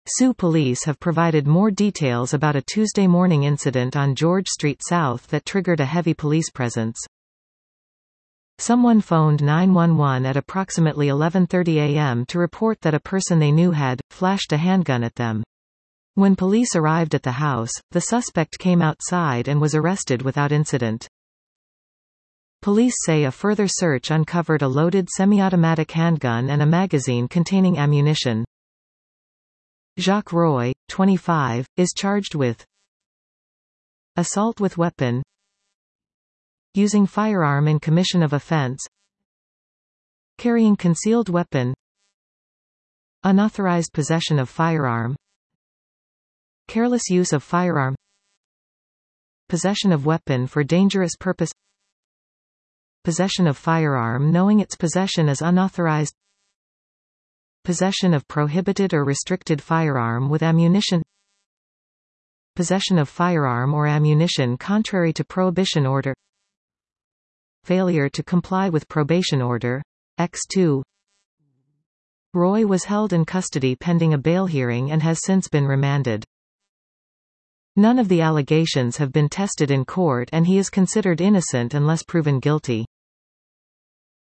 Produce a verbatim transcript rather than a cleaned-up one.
Sioux police have provided more details about a Tuesday morning incident on George Street South that triggered a heavy police presence. Someone phoned nine one one at approximately eleven thirty a m to report that a person they knew had flashed a handgun at them. When police arrived at the house, the suspect came outside and was arrested without incident. Police say a further search uncovered a loaded semi-automatic handgun and a magazine containing ammunition. Jacques Roy, twenty-five, is charged with assault with weapon, using firearm in commission of offense, carrying concealed weapon, unauthorized possession of firearm, careless use of firearm, possession of weapon for dangerous purpose, possession of firearm knowing its possession is unauthorized, possession of prohibited or restricted firearm with ammunition, possession of firearm or ammunition contrary to prohibition order, failure to comply with probation order, by two. Roy was held in custody pending a bail hearing and has since been remanded. None of the allegations have been tested in court and he is considered innocent unless proven guilty.